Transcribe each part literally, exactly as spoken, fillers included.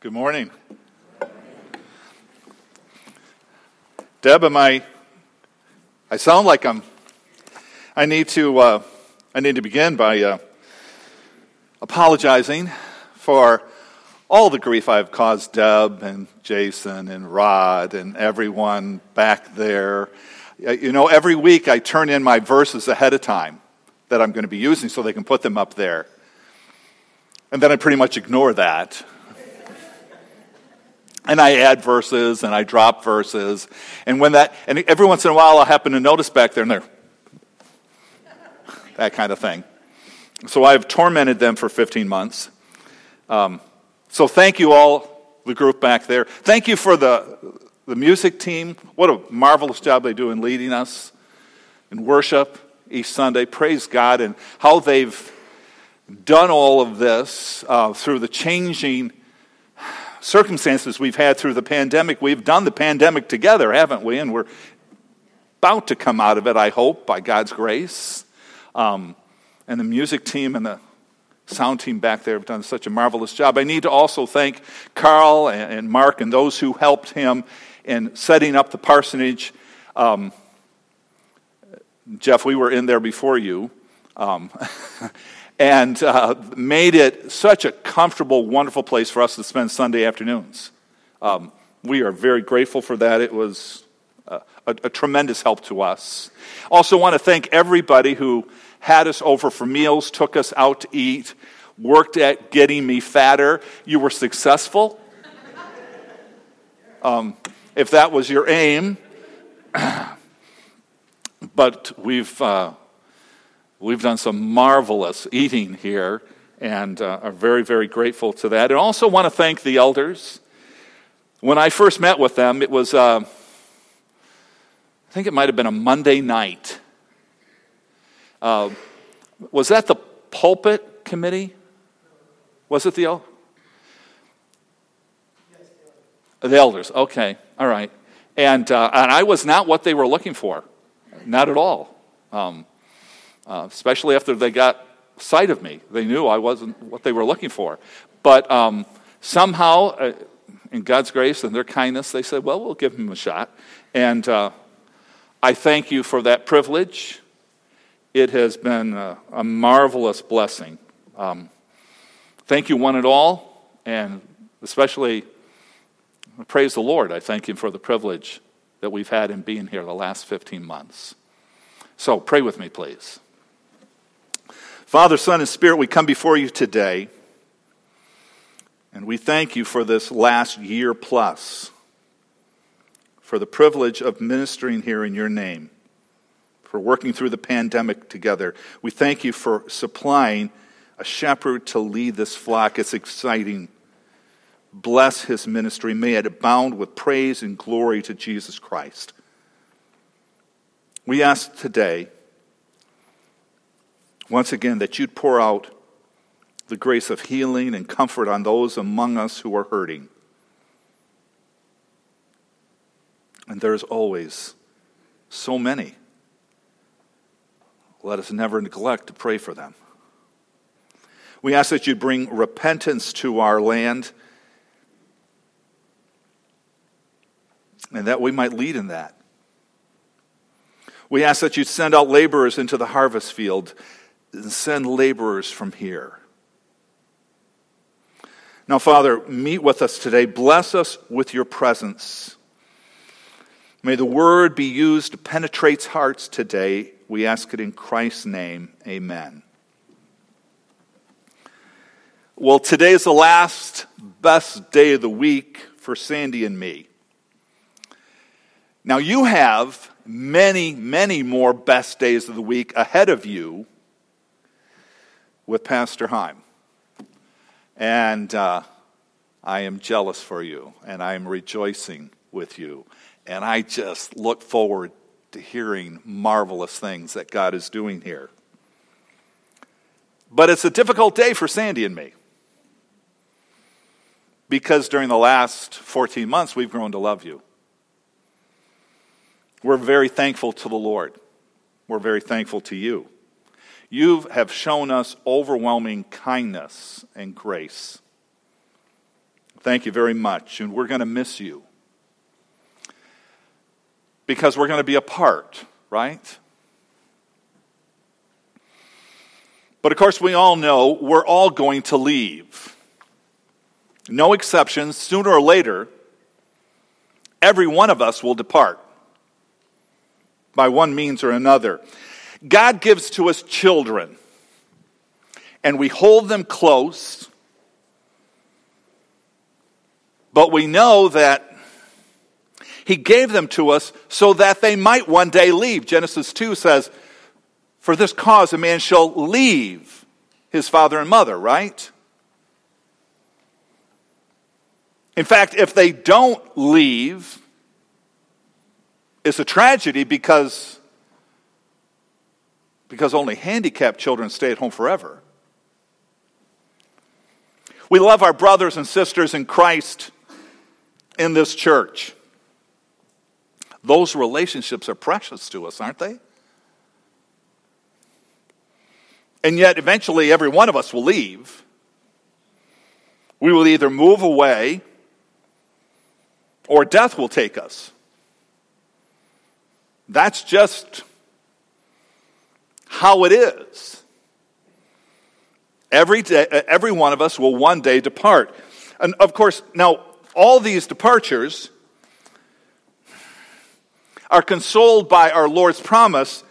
Good morning. Deb, am I, I sound like I'm, I need to, uh, I need to begin by uh, apologizing for all the grief I've caused Deb and Jason and Rod and everyone back there. You know, every week I turn in my verses ahead of time that I'm going to be using so they can put them up there. And then I pretty much ignore that. And I add verses and I drop verses. And when that, and every once in a while I'll happen to notice back there and they're, that kind of thing. So I've tormented them for fifteen months. Um, so thank you all, the group back there. Thank you for the, the music team. What a marvelous job they do in leading us in worship each Sunday. Praise God, and how they've done all of this uh, through the changing circumstances we've had through the pandemic. We've done the pandemic together, haven't we? And we're about to come out of it, I hope, by God's grace. Um, and the music team and the sound team back there have done such a marvelous job. I need to also thank Carl and, and Mark and those who helped him in setting up the parsonage. Um, Jeff, we were in there before you. Um And uh, made it such a comfortable, wonderful place for us to spend Sunday afternoons. Um, we are very grateful for that. It was a, a, a tremendous help to us. Also want to thank everybody who had us over for meals, took us out to eat, worked at getting me fatter. You were successful. Um, if that was your aim. But we've... Uh, We've done some marvelous eating here and uh, are very, very grateful to that. And also want to thank the elders. When I first met with them, it was, uh, I think it might have been a Monday night. Uh, was that the pulpit committee? Was it the elders? The elders, okay, all right. And, uh, and I was not what they were looking for, not at all. Um, Uh, especially after they got sight of me. They knew I wasn't what they were looking for. But um, somehow, uh, in God's grace and their kindness, they said, well, we'll give him a shot. And uh, I thank you for that privilege. It has been a, a marvelous blessing. Um, thank you one and all, and especially praise the Lord. I thank him for the privilege that we've had in being here the last fifteen months. So pray with me, please. Father, Son, and Spirit, we come before you today, and we thank you for this last year plus, for the privilege of ministering here in your name, for working through the pandemic together. We thank you for supplying a shepherd to lead this flock. It's exciting. Bless his ministry. May it abound with praise and glory to Jesus Christ. We ask today, once again, that you'd pour out the grace of healing and comfort on those among us who are hurting. And there's always so many. Let us never neglect to pray for them. We ask that you bring repentance to our land, and that we might lead in that. We ask that you send out laborers into the harvest field, and send laborers from here. Now, Father, meet with us today. Bless us with your presence. May the word be used to penetrate hearts today. We ask it in Christ's name. Amen. Well, today is the last best day of the week for Sandy and me. Now, you have many, many more best days of the week ahead of you with Pastor Heim. And uh, I am jealous for you, and I am rejoicing with you. And I just look forward to hearing marvelous things that God is doing here. But it's a difficult day for Sandy and me, because during the last fourteen months, we've grown to love you. We're very thankful to the Lord. We're very thankful to you. You have shown us overwhelming kindness and grace. thank you very much, and we're going to miss you. Because we're going to be apart, right? But of course, we all know we're all going to leave. No exceptions. Sooner or later, every one of us will depart by one means or another. God gives to us children, and we hold them close, but we know that He gave them to us so that they might one day leave. Genesis two says, for this cause a man shall leave his father and mother, right? In fact, if they don't leave, it's a tragedy because, because only handicapped children stay at home forever. We love our brothers and sisters in Christ in this church. Those relationships are precious to us, aren't they? And yet, eventually, every one of us will leave. We will either move away or death will take us. That's just how it is. Every day, every one of us will one day depart. And of course, now, all these departures are consoled by our Lord's promise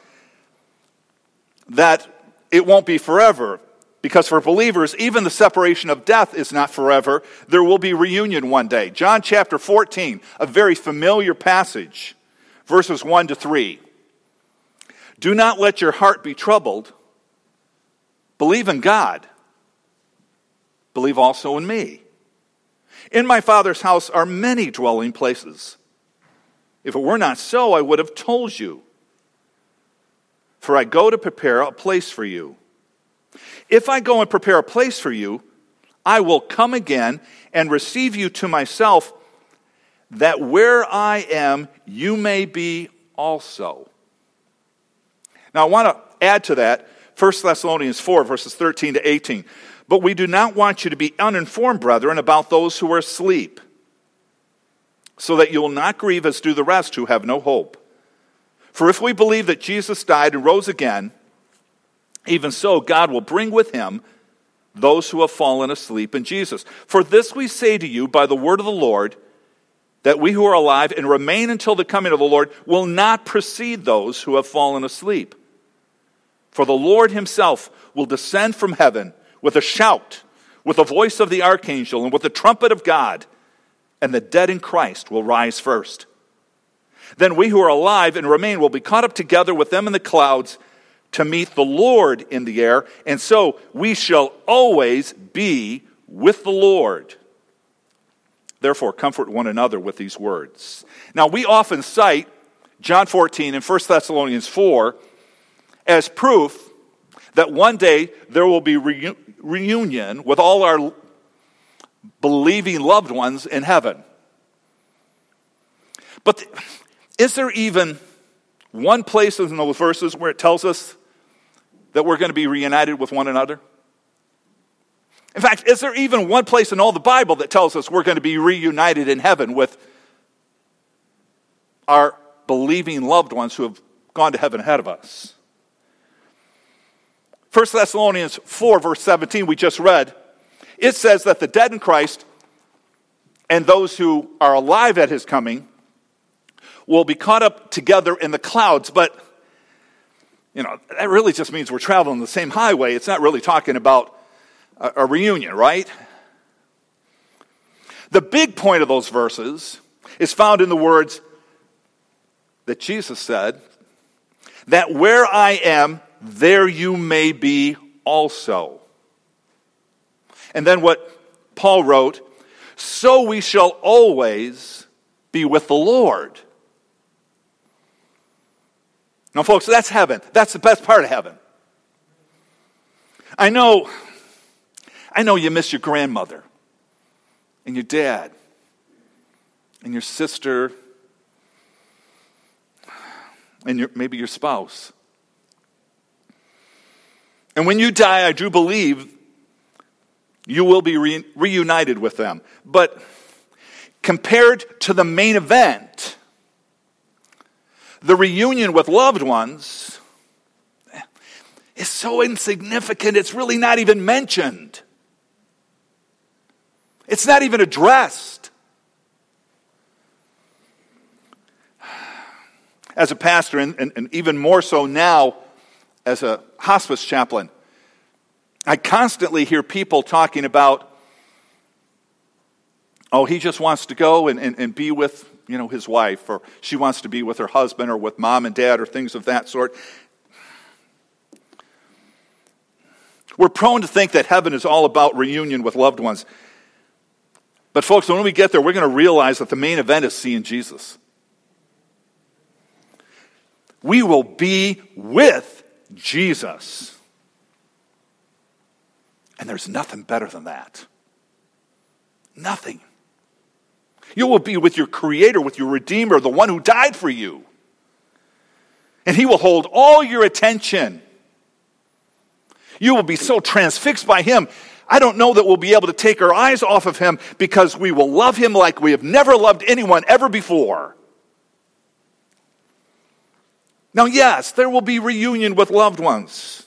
that it won't be forever. Because for believers, even the separation of death is not forever. There will be reunion one day. John chapter fourteen, a very familiar passage, verses one to three. Do not let your heart be troubled. Believe in God. Believe also in me. In my Father's house are many dwelling places. If it were not so, I would have told you. For I go to prepare a place for you. If I go and prepare a place for you, I will come again and receive you to myself, that where I am, you may be also. Now I want to add to that, First Thessalonians four, verses thirteen to eighteen. But we do not want you to be uninformed, brethren, about those who are asleep, so that you will not grieve as do the rest who have no hope. For if we believe that Jesus died and rose again, even so God will bring with him those who have fallen asleep in Jesus. For this we say to you by the word of the Lord, that we who are alive and remain until the coming of the Lord will not precede those who have fallen asleep. For the Lord himself will descend from heaven with a shout, with the voice of the archangel, and with the trumpet of God, and the dead in Christ will rise first. Then we who are alive and remain will be caught up together with them in the clouds to meet the Lord in the air, and so we shall always be with the Lord. Therefore, comfort one another with these words. Now, we often cite John fourteen and First Thessalonians four as proof that one day there will be reu- reunion with all our believing loved ones in heaven. But the, is there even one place in those verses where it tells us that we're going to be reunited with one another? In fact, is there even one place in all the Bible that tells us we're going to be reunited in heaven with our believing loved ones who have gone to heaven ahead of us? First Thessalonians four, verse seventeen, we just read, it says that the dead in Christ and those who are alive at his coming will be caught up together in the clouds. But, you know, that really just means we're traveling the same highway. It's not really talking about a, a reunion, right? The big point of those verses is found in the words that Jesus said, that where I am, there you may be also. And then what Paul wrote, so we shall always be with the Lord. Now, folks, that's heaven. That's the best part of heaven. I know, I know you miss your grandmother and your dad and your sister and your, maybe your spouse. And when you die, I do believe You will be re- reunited with them. But compared to the main event, the reunion with loved ones is so insignificant, it's really not even mentioned. It's not even addressed. As a pastor, and, and, and even more so now as a hospice chaplain, I constantly hear people talking about, oh, he just wants to go and, and, and be with, you know, his wife, or she wants to be with her husband, or with mom and dad, or things of that sort. We're prone to think that heaven is all about reunion with loved ones. But folks, when we get there, we're going to realize that the main event is seeing Jesus. We will be with Jesus. And there's nothing better than that. Nothing. You will be with your Creator, with your Redeemer, the one who died for you. And He will hold all your attention. You will be so transfixed by Him. I don't know that we'll be able to take our eyes off of Him, because we will love Him like we have never loved anyone ever before. Now, yes, there will be reunion with loved ones.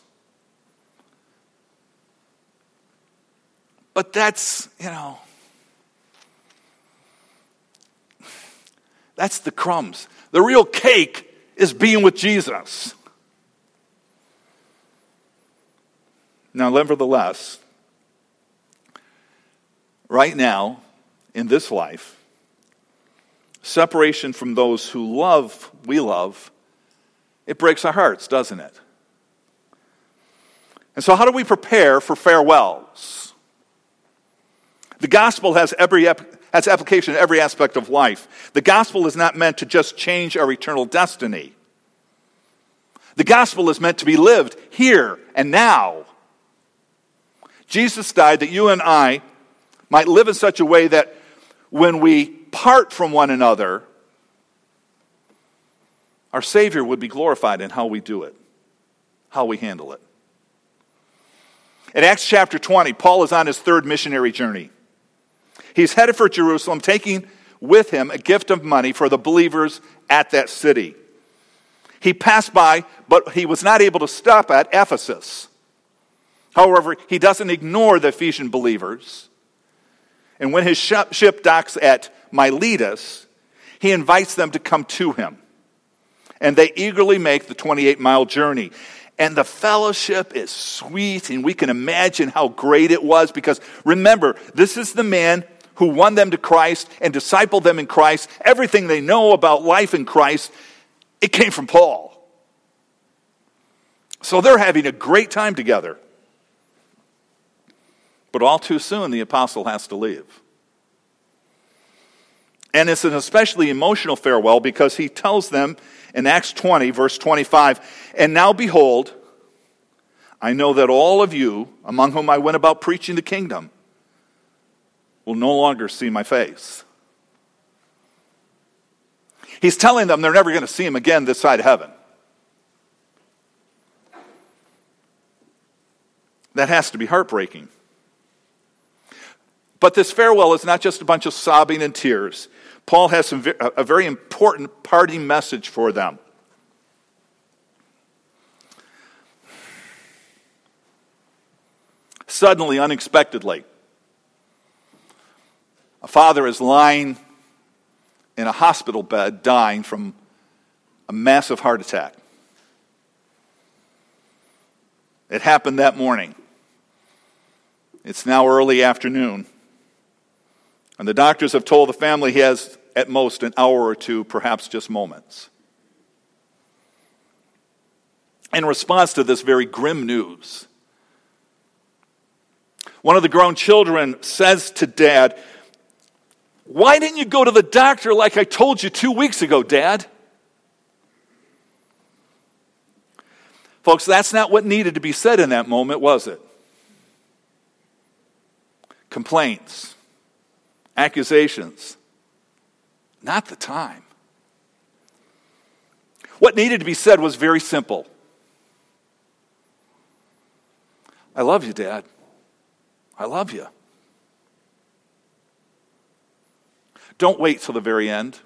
But that's, you know, that's the crumbs. The real cake is being with Jesus. Now, nevertheless, right now, in this life, separation from those who love, we love, it breaks our hearts, doesn't it? And so how do we prepare for farewells? The gospel has every has application in every aspect of life. The gospel is not meant to just change our eternal destiny. The gospel is meant to be lived here and now. Jesus died that you and I might live in such a way that when we part from one another, our Savior would be glorified in how we do it, how we handle it. In Acts chapter twenty, Paul is on his third missionary journey. He's headed for Jerusalem, taking with him a gift of money for the believers at that city. He passed by, but he was not able to stop at Ephesus. However, he doesn't ignore the Ephesian believers. And when his ship docks at Miletus, he invites them to come to him. And they eagerly make the twenty-eight mile journey. And the fellowship is sweet, and we can imagine how great it was, because remember, this is the man who won them to Christ and discipled them in Christ. Everything they know about life in Christ, it came from Paul. So they're having a great time together. But all too soon, the apostle has to leave. And it's an especially emotional farewell, because he tells them in Acts twenty, verse twenty-five, "And now behold, I know that all of you, among whom I went about preaching the kingdom, will no longer see my face." He's telling them they're never going to see him again this side of heaven. That has to be heartbreaking. But this farewell is not just a bunch of sobbing and tears. Paul has some, a very important parting message for them. Suddenly, unexpectedly, a father is lying in a hospital bed dying from a massive heart attack. It happened that morning. It's now early afternoon. And the doctors have told the family he has at most an hour or two, perhaps just moments. In response to this very grim news, one of the grown children says to Dad, "Why didn't you go to the doctor like I told you two weeks ago, Dad?" Folks, that's not what needed to be said in that moment, was it? Complaints, accusations, not the time. What needed to be said was very simple. "I love you, Dad. I love you. Don't wait till the very end.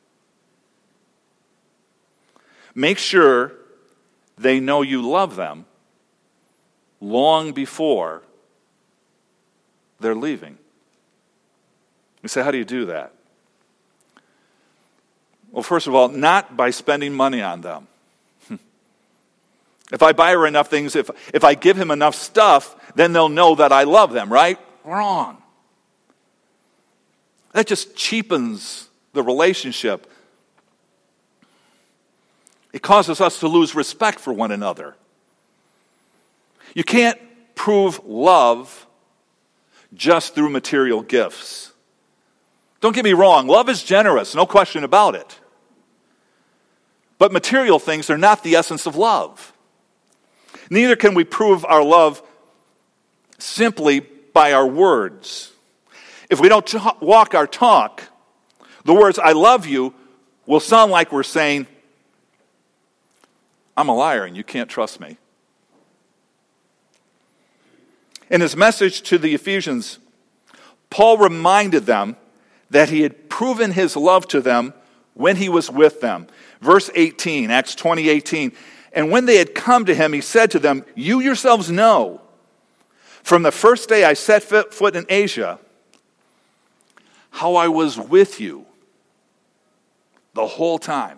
Make sure they know you love them long before they're leaving. You say, how do you do that? Well, first of all, not by spending money on them. If I buy her enough things, if, if I give him enough stuff, then they'll know that I love them, right? Wrong. That just cheapens the relationship. It causes us to lose respect for one another. You can't prove love just through material gifts. Don't get me wrong, love is generous, no question about it. But material things are not the essence of love. Neither can we prove our love simply by our words. If we don't talk, walk our talk, the words, I love you, will sound like we're saying, I'm a liar and you can't trust me. In his message to the Ephesians, Paul reminded them that he had proven his love to them when he was with them. Verse eighteen, Acts twenty eighteen. And when they had come to him, he said to them, you yourselves know, from the first day I set foot in Asia, how I was with you the whole time.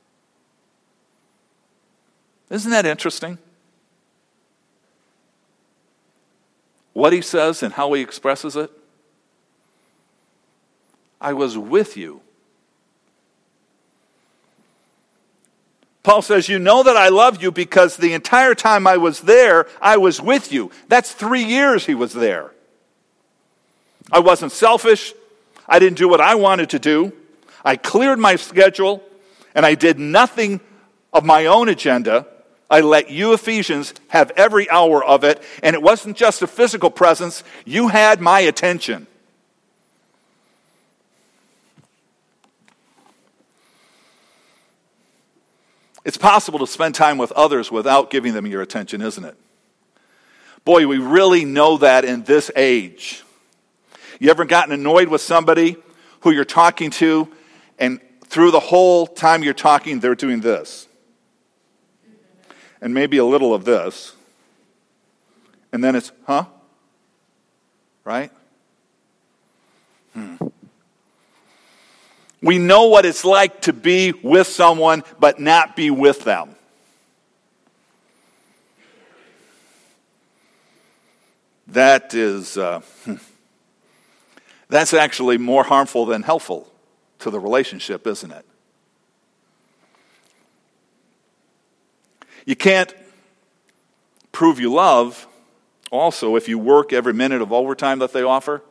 Isn't that interesting? What he says and how he expresses it. I was with you. Paul says, you know that I love you because the entire time I was there, I was with you. That's three years he was there. I wasn't selfish. I didn't do what I wanted to do. I cleared my schedule, and I did nothing of my own agenda. I let you Ephesians have every hour of it, and it wasn't just a physical presence. You had my attention. It's possible to spend time with others without giving them your attention, isn't it? Boy, we really know that in this age. You ever gotten annoyed with somebody who you're talking to, and through the whole time you're talking, they're doing this? And maybe a little of this. And then it's, huh? Right? Hmm. We know what it's like to be with someone but not be with them. That is, uh, that's actually more harmful than helpful to the relationship, isn't it? You can't prove you love also if you work every minute of overtime that they offer.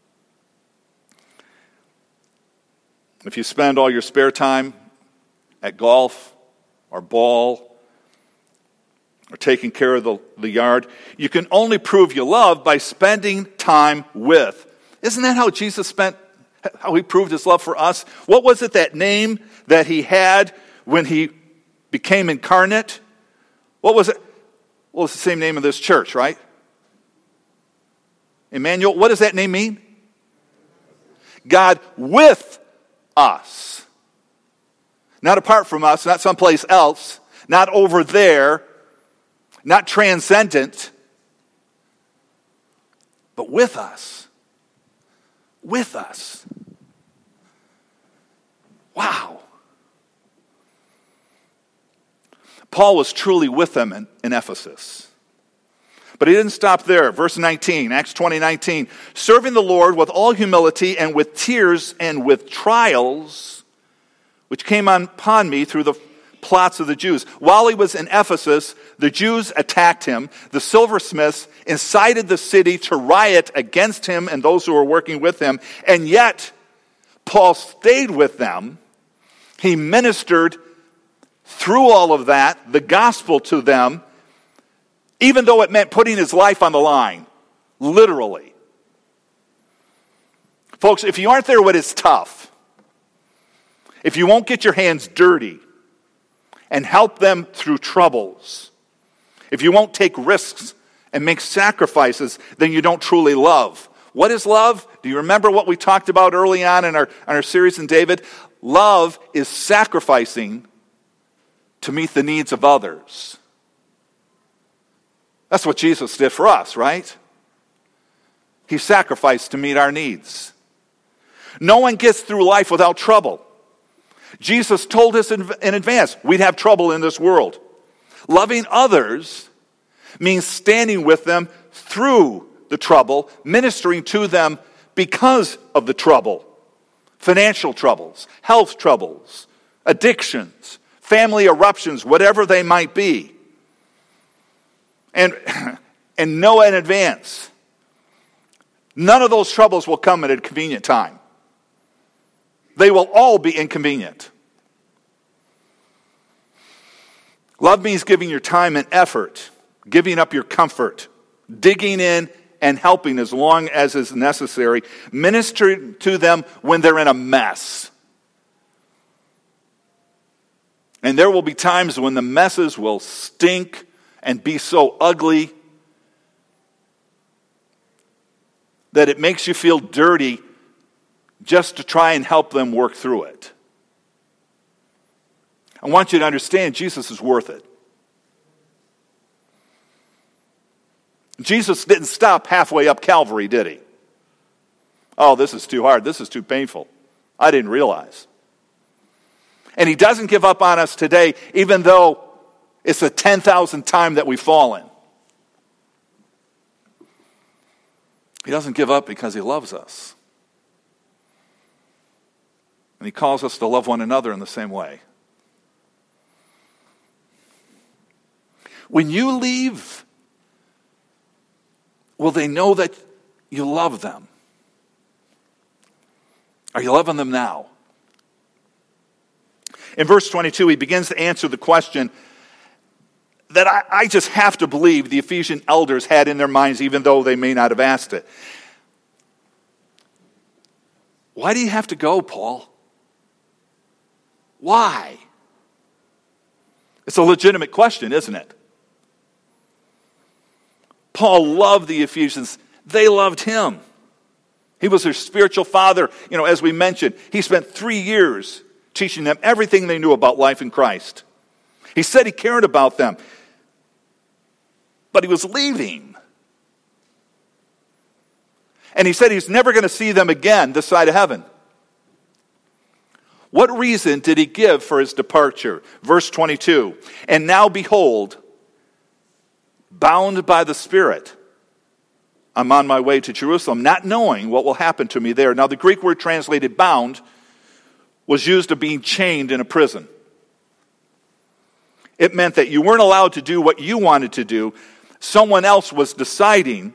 If you spend all your spare time at golf or ball or taking care of the, the yard, you can only prove you love by spending time with. Isn't that how Jesus spent, how he proved his love for us? What was it, that name that he had when he became incarnate? What was it? Well, it's the same name of this church, right? Emmanuel. What does that name mean? God with us. Not apart from us, not someplace else, not over there, not transcendent, but with us. With us. Wow. Paul was truly with them in, in Ephesus. But he didn't stop there. Verse nineteen, Acts twenty nineteen. Serving the Lord with all humility and with tears and with trials, which came upon me through the plots of the Jews. While he was in Ephesus, the Jews attacked him. The silversmiths incited the city to riot against him and those who were working with him. And yet, Paul stayed with them. He ministered through all of that, the gospel to them, even though it meant putting his life on the line, literally. Folks, if you aren't there when it's tough, if you won't get your hands dirty and help them through troubles, if you won't take risks and make sacrifices, then you don't truly love. What is love? Do you remember what we talked about early on in our, in our series in David? Love is sacrificing to meet the needs of others. That's what Jesus did for us, right? He sacrificed to meet our needs. No one gets through life without trouble. Jesus told us in, in advance we'd have trouble in this world. Loving others means standing with them through the trouble, ministering to them because of the trouble. Financial troubles, health troubles, addictions, family eruptions, whatever they might be. And, and know in advance, none of those troubles will come at a convenient time. They will all be inconvenient. Love means giving your time and effort, giving up your comfort, digging in and helping as long as is necessary, ministering to them when they're in a mess. And there will be times when the messes will stink and be so ugly that it makes you feel dirty just to try and help them work through it. I want you to understand Jesus is worth it. Jesus didn't stop halfway up Calvary, did he? Oh, this is too hard. This is too painful. I didn't realize. And he doesn't give up on us today, even though it's the ten thousandth time that we've fallen. He doesn't give up because he loves us. And he calls us to love one another in the same way. When you leave, will they know that you love them? Are you loving them now? In verse twenty-two, he begins to answer the question that I, I just have to believe the Ephesian elders had in their minds, even though they may not have asked it. Why do you have to go, Paul? Why? It's a legitimate question, isn't it? Paul loved the Ephesians. They loved him. He was their spiritual father. You know, as we mentioned, he spent three years teaching them everything they knew about life in Christ. He said he cared about them. But he was leaving. And he said he's never going to see them again this side of heaven. What reason did he give for his departure? Verse twenty-two, and now behold, bound by the Spirit, I'm on my way to Jerusalem, not knowing what will happen to me there. Now the Greek word translated bound was used of being chained in a prison. It meant that you weren't allowed to do what you wanted to do. Someone else was deciding.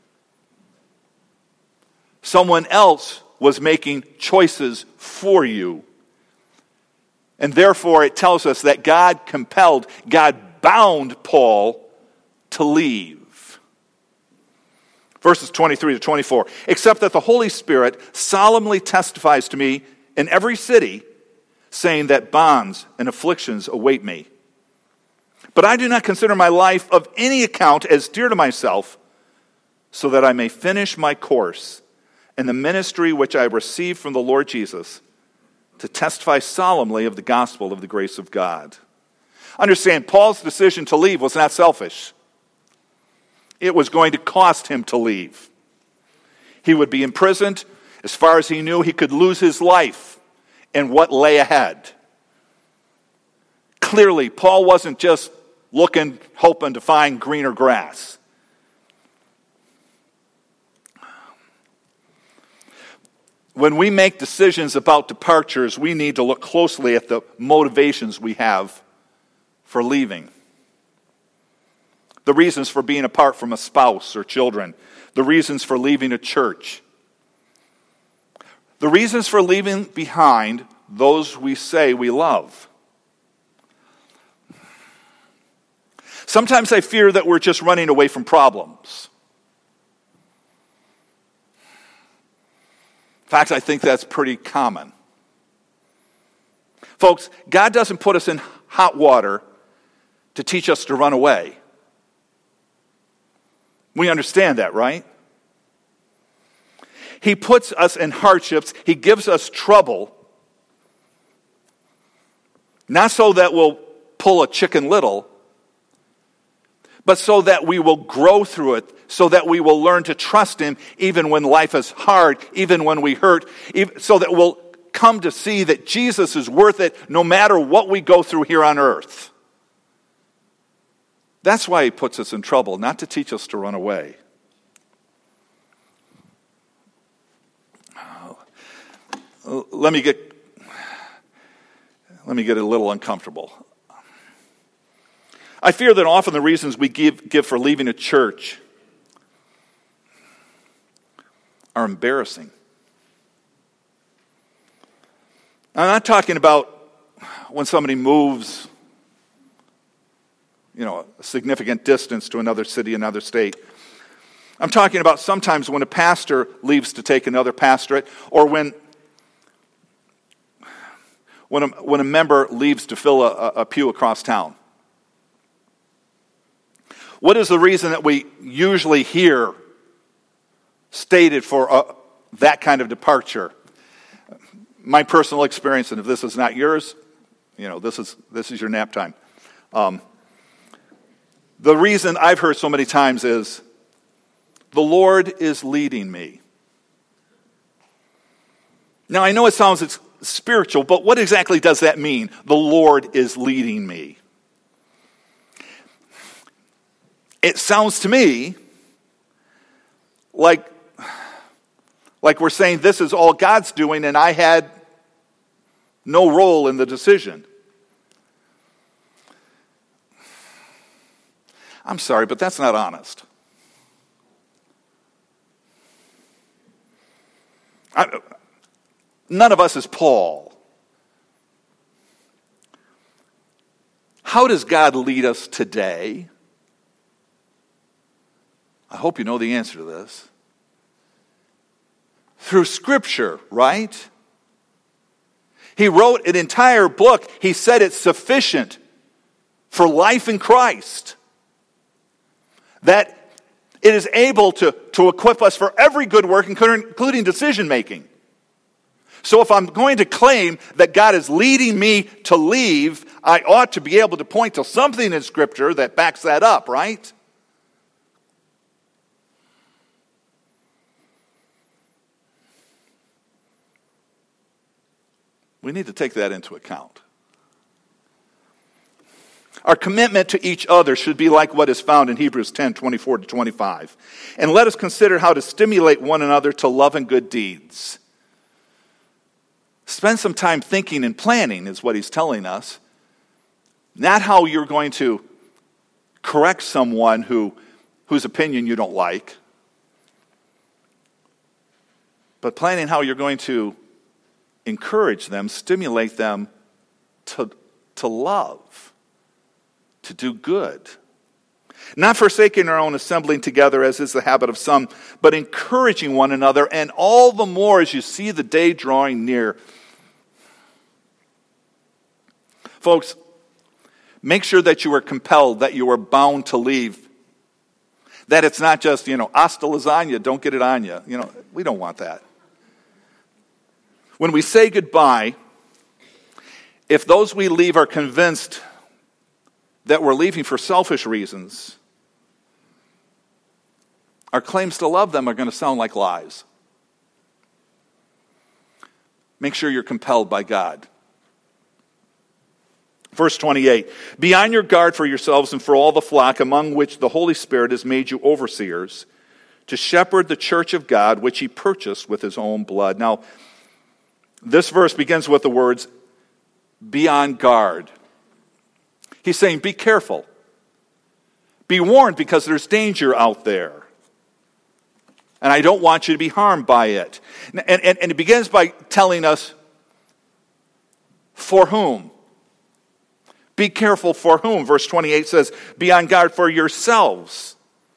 Someone else was making choices for you. And therefore it tells us that God compelled, God bound Paul to leave. Verses twenty-three to twenty-four. Except that the Holy Spirit solemnly testifies to me in every city, saying that bonds and afflictions await me. But I do not consider my life of any account as dear to myself, so that I may finish my course in the ministry which I received from the Lord Jesus, to testify solemnly of the gospel of the grace of God. Understand, Paul's decision to leave was not selfish. It was going to cost him to leave. He would be imprisoned. As far as he knew, he could lose his life and what lay ahead. Clearly, Paul wasn't just looking, hoping to find greener grass. When we make decisions about departures, we need to look closely at the motivations we have for leaving. The reasons for being apart from a spouse or children. The reasons for leaving a church. The reasons for leaving behind those we say we love. Sometimes I fear that we're just running away from problems. In fact, I think that's pretty common. Folks, God doesn't put us in hot water to teach us to run away. We understand that, right? He puts us in hardships. He gives us trouble. Not so that we'll pull a Chicken Little, but so that we will grow through it, so that we will learn to trust him even when life is hard, even when we hurt, so that we'll come to see that Jesus is worth it no matter what we go through here on earth. That's why he puts us in trouble, not to teach us to run away. Let me get let me get a little uncomfortable. I fear that often the reasons we give, give for leaving a church are embarrassing. I'm not talking about when somebody moves, you know, a significant distance to another city, another state. I'm talking about sometimes when a pastor leaves to take another pastorate, or when when a, when a member leaves to fill a, a pew across town. What is the reason that we usually hear stated for a, that kind of departure? My personal experience, and if this is not yours, you know, this is this is your nap time. Um, the reason I've heard so many times is, the Lord is leading me. Now, I know it sounds spiritual, but what exactly does that mean? The Lord is leading me. It sounds to me like, like we're saying this is all God's doing and I had no role in the decision. I'm sorry, but that's not honest. I, none of us is Paul. How does God lead us today? I hope you know the answer to this. Through Scripture, right? He wrote an entire book. He said it's sufficient for life in Christ. That it is able to, to equip us for every good work, including decision making. So if I'm going to claim that God is leading me to leave, I ought to be able to point to something in Scripture that backs that up, right? We need to take that into account. Our commitment to each other should be like what is found in Hebrews ten, twenty-four to twenty-five. And let us consider how to stimulate one another to love and good deeds. Spend some time thinking and planning is what he's telling us. Not how you're going to correct someone who, whose opinion you don't like, but planning how you're going to encourage them, stimulate them to, to love, to do good. Not forsaking our own assembling together, as is the habit of some, but encouraging one another, and all the more as you see the day drawing near. Folks, make sure that you are compelled, that you are bound to leave. That it's not just, you know, hasta lasagna, don't get it on you. You know, we don't want that. When we say goodbye, if those we leave are convinced that we're leaving for selfish reasons, our claims to love them are going to sound like lies. Make sure you're compelled by God. Verse twenty-eight, be on your guard for yourselves and for all the flock among which the Holy Spirit has made you overseers, to shepherd the church of God, which he purchased with his own blood. Now, this verse begins with the words, be on guard. He's saying, be careful. Be warned because there's danger out there. And I don't want you to be harmed by it. And, and, and it begins by telling us, for whom? Be careful for whom? Verse twenty-eight says, be on guard for yourselves.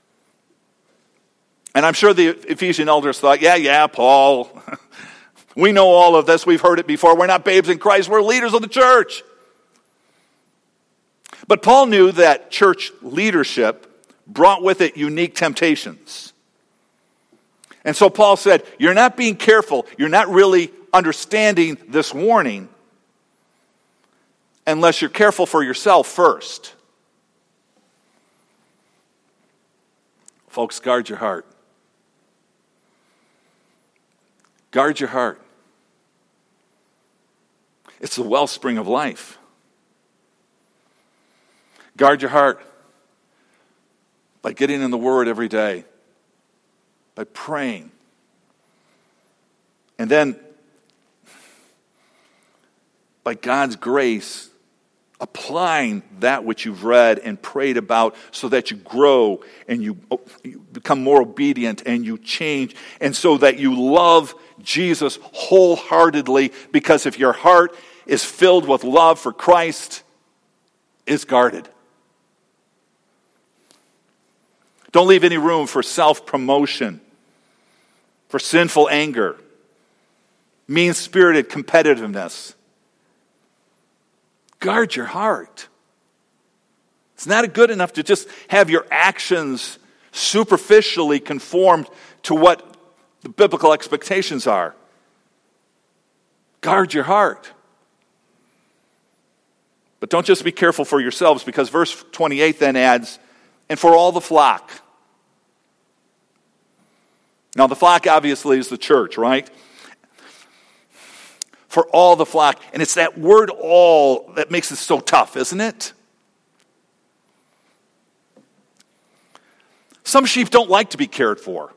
And I'm sure the Ephesian elders thought, yeah, yeah, Paul, we know all of this. We've heard it before. We're not babes in Christ. We're leaders of the church. But Paul knew that church leadership brought with it unique temptations. And so Paul said, you're not being careful, you're not really understanding this warning unless you're careful for yourself first. Folks, guard your heart. Guard your heart. It's the wellspring of life. Guard your heart by getting in the Word every day, by praying. And then, by God's grace, applying that which you've read and prayed about so that you grow and you, you become more obedient and you change, and so that you love Jesus wholeheartedly, because if your heart is filled with love for Christ, it's guarded. Don't leave any room for self-promotion, for sinful anger, mean-spirited competitiveness. Guard your heart. It's not good enough to just have your actions superficially conformed to what the biblical expectations are. Guard your heart. But don't just be careful for yourselves, because verse twenty-eight then adds, and for all the flock. Now the flock obviously is the church, right? For all the flock. And it's that word all that makes it so tough, isn't it? Some sheep don't like to be cared for.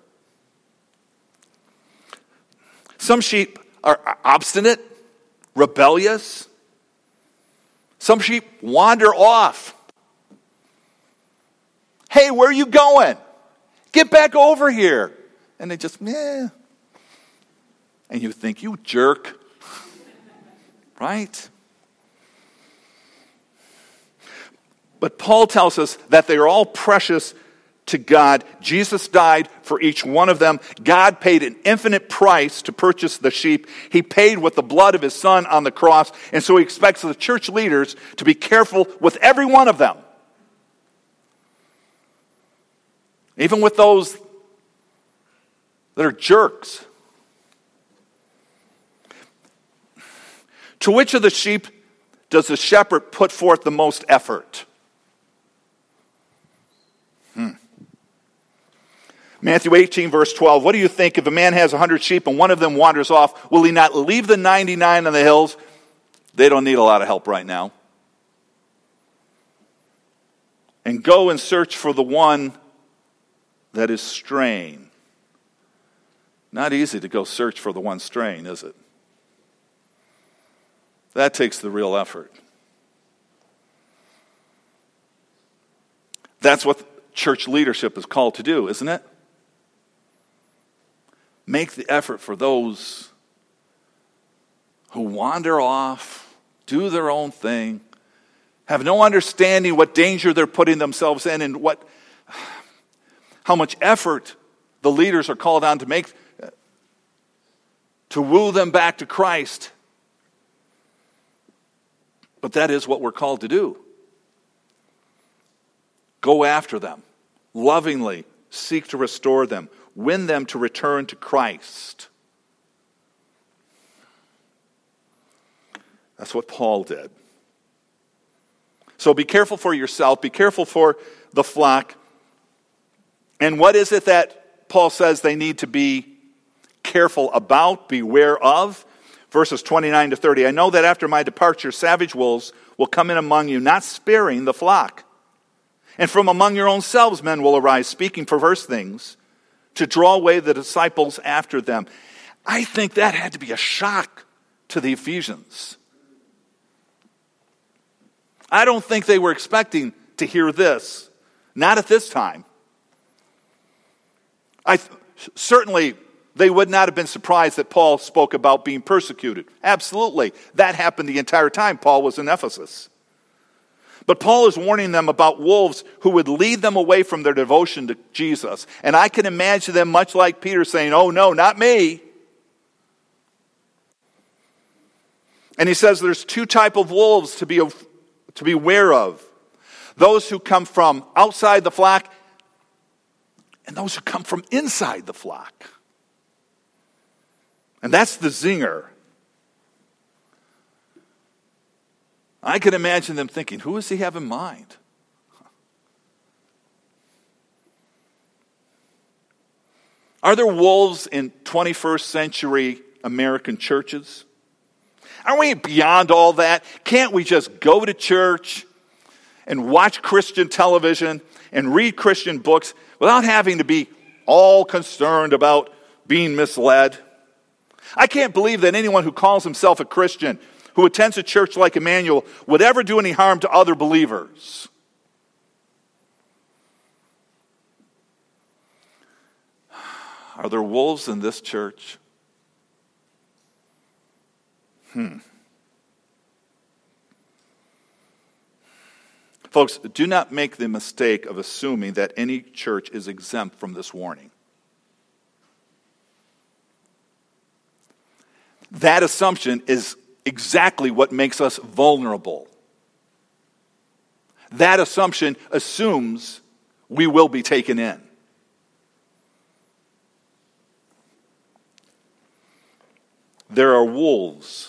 Some sheep are obstinate, rebellious. Some sheep wander off. Hey, where are you going? Get back over here. And they just, meh. And you think, you jerk. Right? But Paul tells us that they are all precious to God. Jesus died for each one of them. God paid an infinite price to purchase the sheep. He paid with the blood of his son on the cross. And so he expects the church leaders to be careful with every one of them. Even with those that are jerks. To which of the sheep does the shepherd put forth the most effort? Hmm. Matthew eighteen, verse twelve. What do you think? If a man has a hundred sheep and one of them wanders off, will he not leave the ninety-nine on the hills? They don't need a lot of help right now. And go and search for the one that is straying. Not easy to go search for the one straying, is it? That takes the real effort. That's what church leadership is called to do, isn't it? Make the effort for those who wander off, do their own thing, have no understanding what danger they're putting themselves in, and what, how much effort the leaders are called on to make to woo them back to Christ. But that is what we're called to do. Go after them, lovingly seek to restore them, win them to return to Christ. That's what Paul did. So be careful for yourself, be careful for the flock. And what is it that Paul says they need to be careful about, beware of? Verses twenty-nine to thirty. I know that after my departure, savage wolves will come in among you, not sparing the flock. And from among your own selves men will arise, speaking perverse things, to draw away the disciples after them. I think that had to be a shock to the Ephesians. I don't think they were expecting to hear this. Not at this time. I th- certainly... They would not have been surprised that Paul spoke about being persecuted. Absolutely. That happened the entire time Paul was in Ephesus. But Paul is warning them about wolves who would lead them away from their devotion to Jesus. And I can imagine them much like Peter saying, oh no, not me. And he says there's two types of wolves to be, to be aware of. Those who come from outside the flock and those who come from inside the flock. And that's the zinger. I can imagine them thinking, who does he have in mind? Are there wolves in twenty-first century American churches? Aren't we beyond all that? Can't we just go to church and watch Christian television and read Christian books without having to be all concerned about being misled? I can't believe that anyone who calls himself a Christian, who attends a church like Emmanuel, would ever do any harm to other believers. Are there wolves in this church? Hmm. Folks, do not make the mistake of assuming that any church is exempt from this warning. That assumption is exactly what makes us vulnerable. That assumption assumes we will be taken in. There are wolves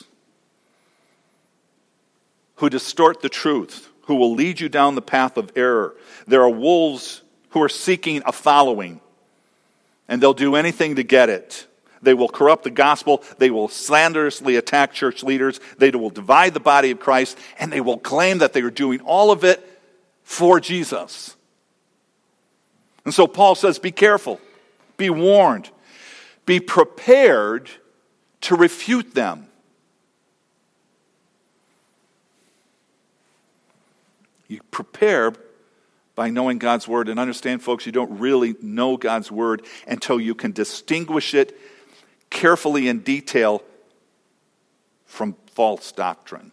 who distort the truth, who will lead you down the path of error. There are wolves who are seeking a following, and they'll do anything to get it. They will corrupt the gospel. They will slanderously attack church leaders. They will divide the body of Christ, and they will claim that they are doing all of it for Jesus. And so Paul says, be careful, be warned, be prepared to refute them. You prepare by knowing God's word. And understand, folks, you don't really know God's word until you can distinguish it carefully in detail from false doctrine.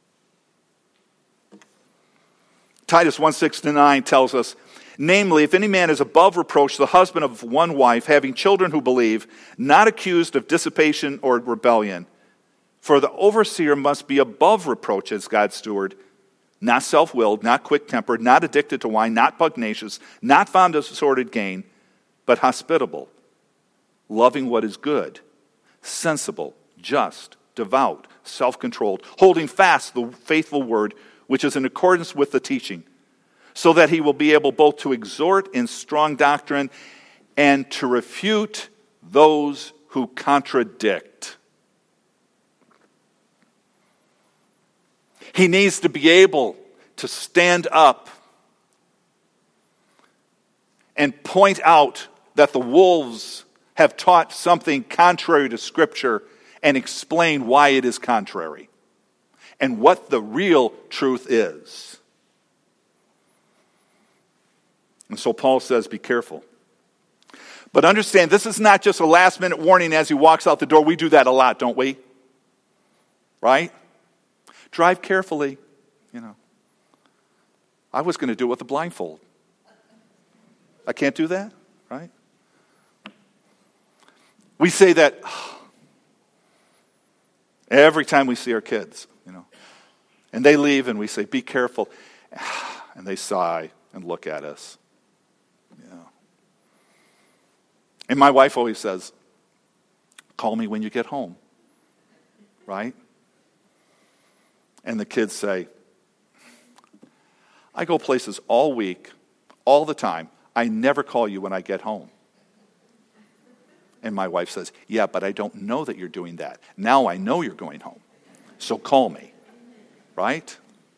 Titus one, six to nine tells us, namely, if any man is above reproach, the husband of one wife, having children who believe, not accused of dissipation or rebellion. For the overseer must be above reproach as God's steward, not self-willed, not quick-tempered, not addicted to wine, not pugnacious, not fond of sordid gain, but hospitable, loving what is good, sensible, just, devout, self-controlled, holding fast the faithful word, which is in accordance with the teaching, so that he will be able both to exhort in strong doctrine and to refute those who contradict. He needs to be able to stand up and point out that the wolves have taught something contrary to Scripture and explain why it is contrary and what the real truth is. And so Paul says, be careful. But understand, this is not just a last-minute warning as he walks out the door. We do that a lot, don't we? Right? Drive carefully, you know. I was going to do it with a blindfold. I can't do that, right? We say that every time we see our kids, you know. And they leave and we say, be careful. And they sigh and look at us. You know. And my wife always says, call me when you get home. Right? And the kids say, I go places all week, all the time. I never call you when I get home. And my wife says, yeah, but I don't know that you're doing that. Now I know you're going home. So call me. Right?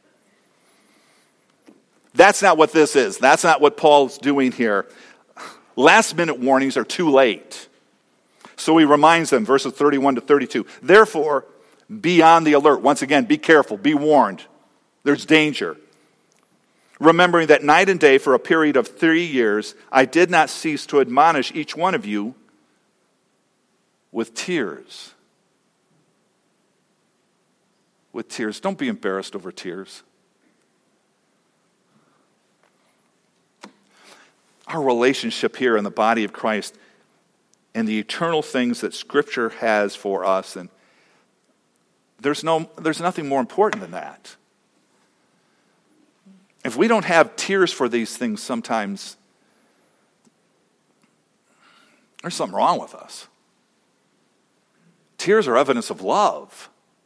That's not what this is. That's not what Paul's doing here. Last minute warnings are too late. So he reminds them, verses thirty-one to thirty-two. Therefore, be on the alert. Once again, be careful, be warned. There's danger. Remembering that night and day for a period of three years, I did not cease to admonish each one of you with tears. With tears. Don't be embarrassed over tears. Our relationship here in the body of Christ and the eternal things that Scripture has for us, and there's no, there's nothing more important than that. If we don't have tears for these things sometimes, there's something wrong with us. Tears are evidence of love.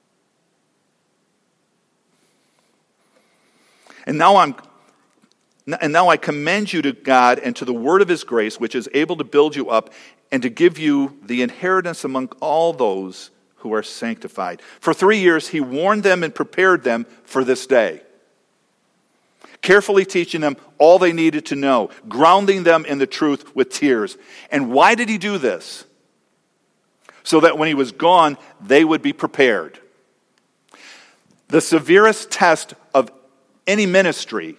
And now I'm and now I commend you to God and to the word of his grace, which is able to build you up and to give you the inheritance among all those who are sanctified. For three years he warned them and prepared them for this day, carefully teaching them all they needed to know, grounding them in the truth with tears. And why did he do this? So that when he was gone, they would be prepared. The severest test of any ministry,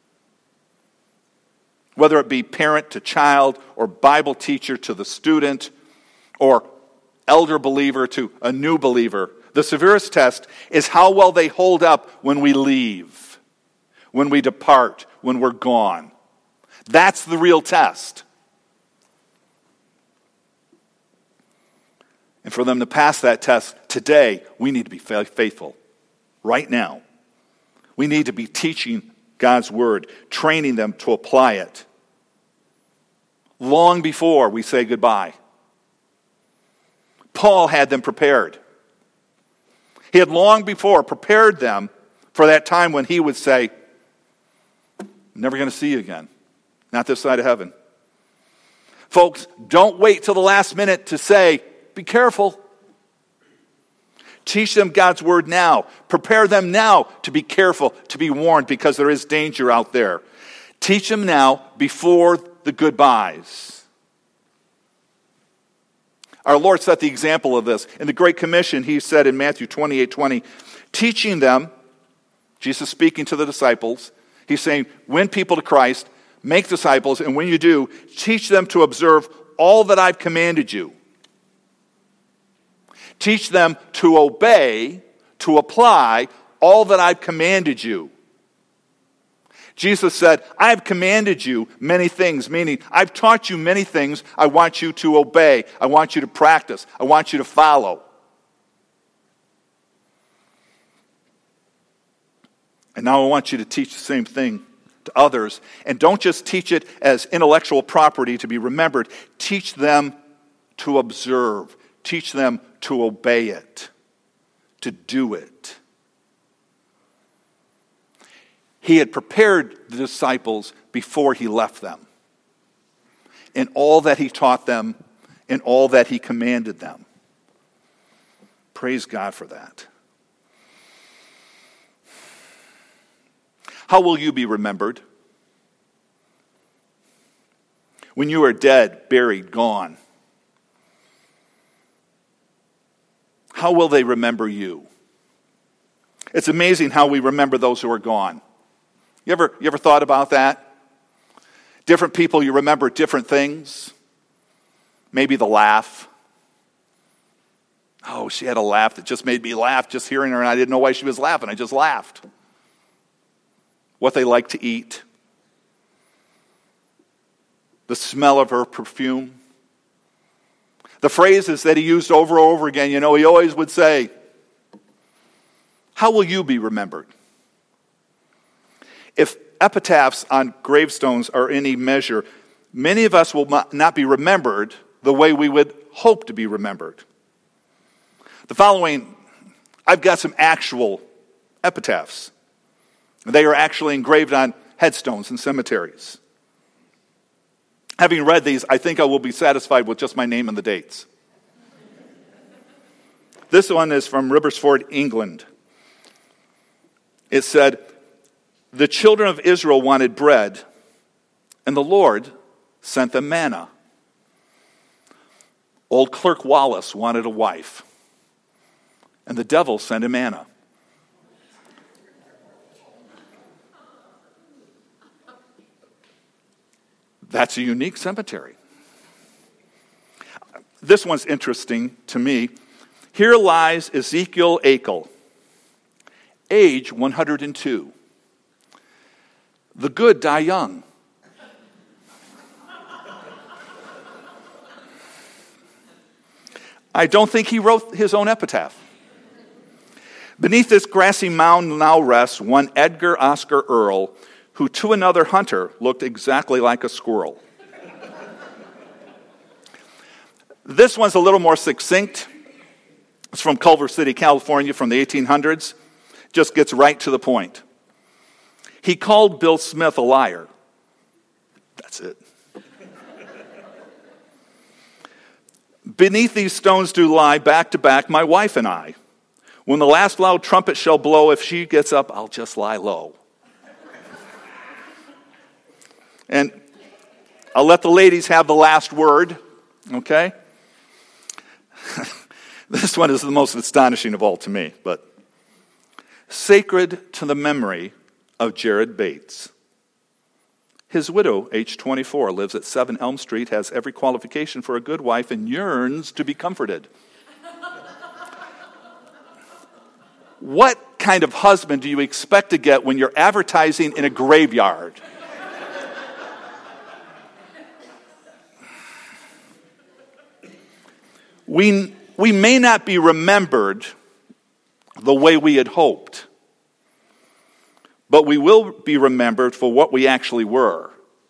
whether it be parent to child or Bible teacher to the student or elder believer to a new believer, the severest test is how well they hold up when we leave, when we depart, when we're gone. That's the real test. And for them to pass that test today, we need to be faithful right now. We need to be teaching God's word, training them to apply it long before we say goodbye. Paul had them prepared. He had long before prepared them for that time when he would say, "I'm never going to see you again. Not this side of heaven." Folks, don't wait till the last minute to say, be careful. Teach them God's word now. Prepare them now to be careful, to be warned, because there is danger out there. Teach them now before the goodbyes. Our Lord set the example of this. In the Great Commission, he said in Matthew twenty-eight twenty, teaching them, Jesus speaking to the disciples, he's saying, win people to Christ, make disciples, and when you do, teach them to observe all that I've commanded you. Teach them to obey, to apply all that I've commanded you. Jesus said, I've commanded you many things, meaning I've taught you many things I want you to obey. I want you to practice. I want you to follow. And now I want you to teach the same thing to others. And don't just teach it as intellectual property to be remembered. Teach them to observe. Teach them to obey it, to do it. He had prepared the disciples before he left them in all that he taught them, in all that he commanded them. Praise God for that. How will you be remembered? When you are dead, buried, gone. How will they remember you? It's amazing how we remember those who are gone. You ever, you ever thought about that? Different people, you remember different things. Maybe the laugh. Oh, she had a laugh that just made me laugh just hearing her, and I didn't know why she was laughing. I just laughed. What they like to eat. The smell of her perfume. The phrases that he used over and over again, you know, he always would say, how will you be remembered? If epitaphs on gravestones are any measure, many of us will not be remembered the way we would hope to be remembered. The following, I've got some actual epitaphs. They are actually engraved on headstones in cemeteries. Having read these, I think I will be satisfied with just my name and the dates. This one is from Ribersford, England. It said, the children of Israel wanted bread, and the Lord sent them manna. Old Clerk Wallace wanted a wife, and the devil sent him manna. That's a unique cemetery. This one's interesting to me. Here lies Ezekiel Akel, age one hundred two. The good die young. I don't think he wrote his own epitaph. Beneath this grassy mound now rests one Edgar Oscar Earl, who to another hunter looked exactly like a squirrel. This one's a little more succinct. It's from Culver City, California, from the eighteen hundreds. Just gets right to the point. He called Bill Smith a liar. That's it. Beneath these stones do lie, back to back, my wife and I. When the last loud trumpet shall blow, if she gets up, I'll just lie low. And I'll let the ladies have the last word, okay? This one is the most astonishing of all to me, but sacred to the memory of Jared Bates. His widow, age twenty-four, lives at seven Elm Street, has every qualification for a good wife, and yearns to be comforted. What kind of husband do you expect to get when you're advertising in a graveyard? We, we may not be remembered the way we had hoped, but we will be remembered for what we actually were.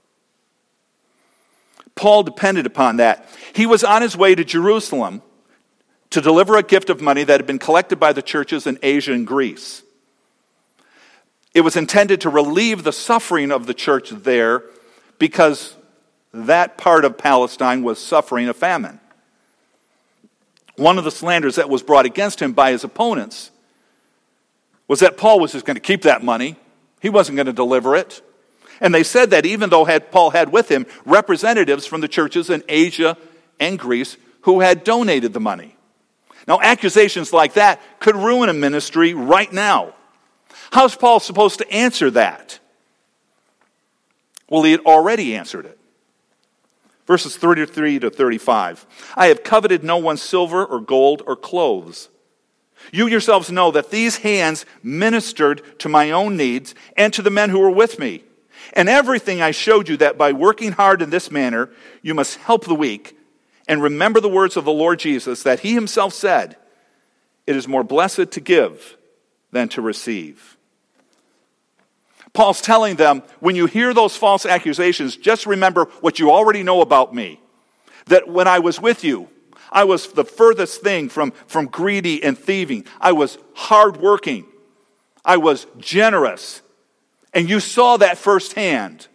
Paul depended upon that. He was on his way to Jerusalem to deliver a gift of money that had been collected by the churches in Asia and Greece. It was intended to relieve the suffering of the church there because that part of Palestine was suffering a famine. One of the slanders that was brought against him by his opponents was that Paul was just going to keep that money. He wasn't going to deliver it. And they said that even though had, Paul had with him representatives from the churches in Asia and Greece who had donated the money. Now, accusations like that could ruin a ministry right now. How's Paul supposed to answer that? Well, he had already answered it. Verses thirty-three to thirty-five. I have coveted no one's silver or gold or clothes. You yourselves know that these hands ministered to my own needs and to the men who were with me. And everything I showed you that by working hard in this manner, you must help the weak and remember the words of the Lord Jesus that he himself said, it is more blessed to give than to receive. Paul's telling them, when you hear those false accusations, just remember what you already know about me. That when I was with you, I was the furthest thing from, from greedy and thieving. I was hardworking. I was generous. And you saw that firsthand.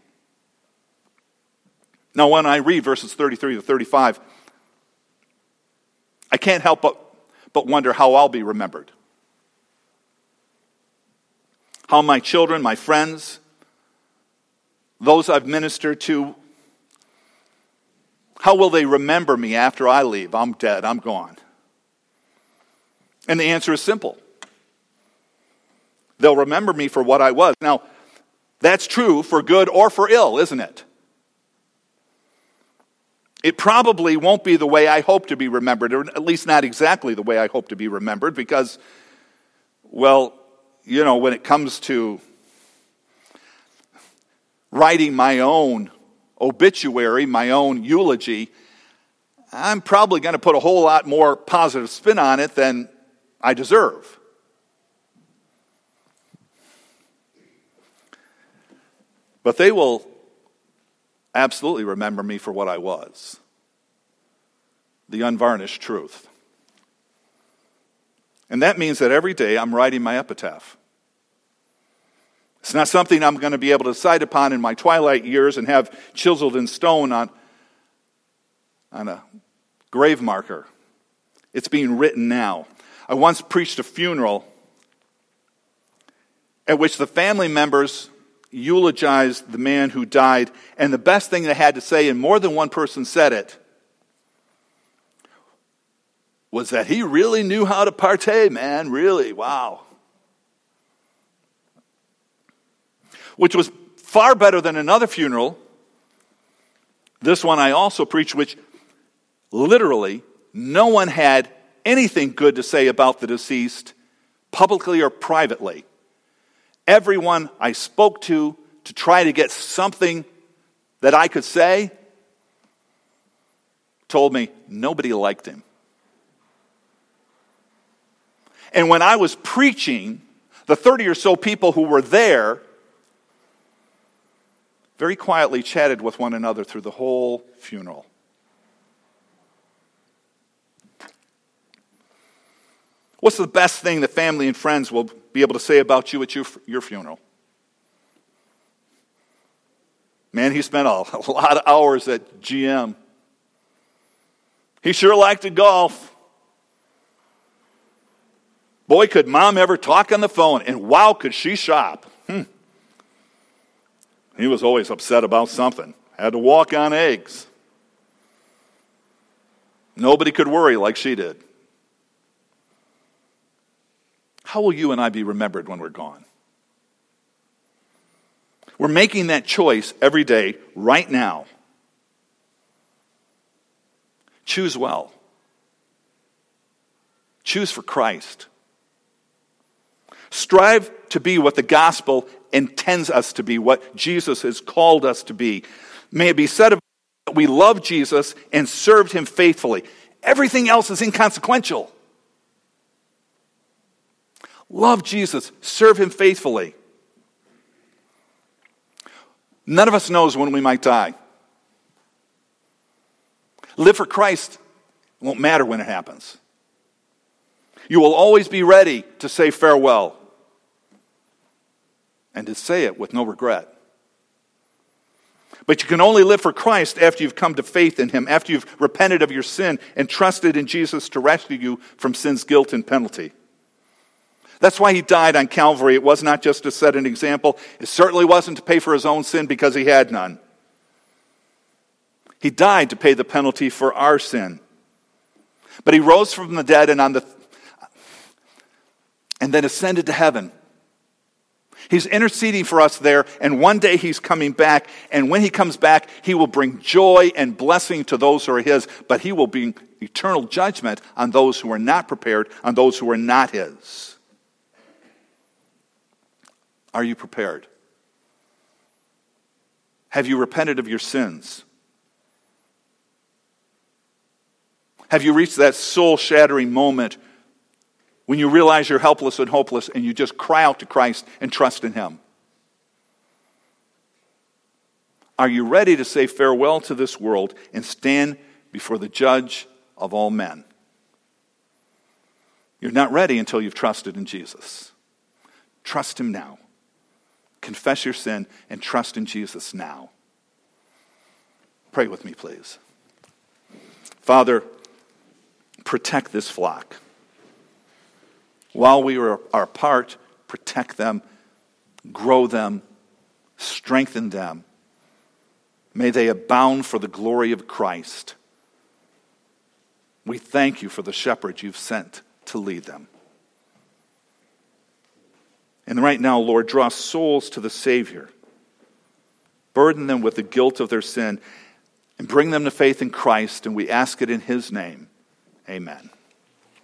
Now, when I read verses thirty-three to thirty-five, I can't help but, but wonder how I'll be remembered. How my children, my friends, those I've ministered to, how will they remember me after I leave? I'm dead, I'm gone. And the answer is simple. They'll remember me for what I was. Now, that's true for good or for ill, isn't it? It probably won't be the way I hope to be remembered, or at least not exactly the way I hope to be remembered, because, well, you know, when it comes to writing my own obituary, my own eulogy, I'm probably going to put a whole lot more positive spin on it than I deserve. But they will absolutely remember me for what I was. The unvarnished truth. And that means that every day I'm writing my epitaph. It's not something I'm going to be able to decide upon in my twilight years and have chiseled in stone on, on a grave marker. It's being written now. I once preached a funeral at which the family members eulogized the man who died, and the best thing they had to say, and more than one person said it, was that he really knew how to partay, man, really, wow. Which was far better than another funeral. This one I also preached, which literally no one had anything good to say about the deceased, publicly or privately. Everyone I spoke to to try to get something that I could say told me nobody liked him. And when I was preaching, the thirty or so people who were there very quietly chatted with one another through the whole funeral. What's the best thing that family and friends will be able to say about you at your, your funeral? Man, he spent a, a lot of hours at G M. He sure liked to golf. Boy, could Mom ever talk on the phone, and wow, could she shop. Hmm. He was always upset about something. Had to walk on eggs. Nobody could worry like she did. How will you and I be remembered when we're gone? We're making that choice every day, right now. Choose well. Choose for Christ. Strive to be what the gospel intends us to be, what Jesus has called us to be. May it be said of us that we love Jesus and served him faithfully. Everything else is inconsequential. Love Jesus, serve him faithfully. None of us knows when we might die. Live for Christ. It won't matter when it happens. You will always be ready to say farewell and to say it with no regret. But you can only live for Christ after you've come to faith in him, after you've repented of your sin and trusted in Jesus to rescue you from sin's guilt and penalty. That's why he died on Calvary. It was not just to set an example. It certainly wasn't to pay for his own sin because he had none. He died to pay the penalty for our sin. But he rose from the dead and on the and then ascended to heaven. He's interceding for us there, and one day he's coming back, and when he comes back, he will bring joy and blessing to those who are his, but he will bring eternal judgment on those who are not prepared, on those who are not his. Are you prepared? Have you repented of your sins? Have you reached that soul-shattering moment when you realize you're helpless and hopeless and you just cry out to Christ and trust in him? Are you ready to say farewell to this world and stand before the judge of all men? You're not ready until you've trusted in Jesus. Trust him now. Confess your sin and trust in Jesus now. Pray with me, please. Father, protect this flock. While we are apart, protect them, grow them, strengthen them. May they abound for the glory of Christ. We thank you for the shepherds you've sent to lead them. And right now, Lord, draw souls to the Savior. Burden them with the guilt of their sin and bring them to faith in Christ. And we ask it in his name. Amen.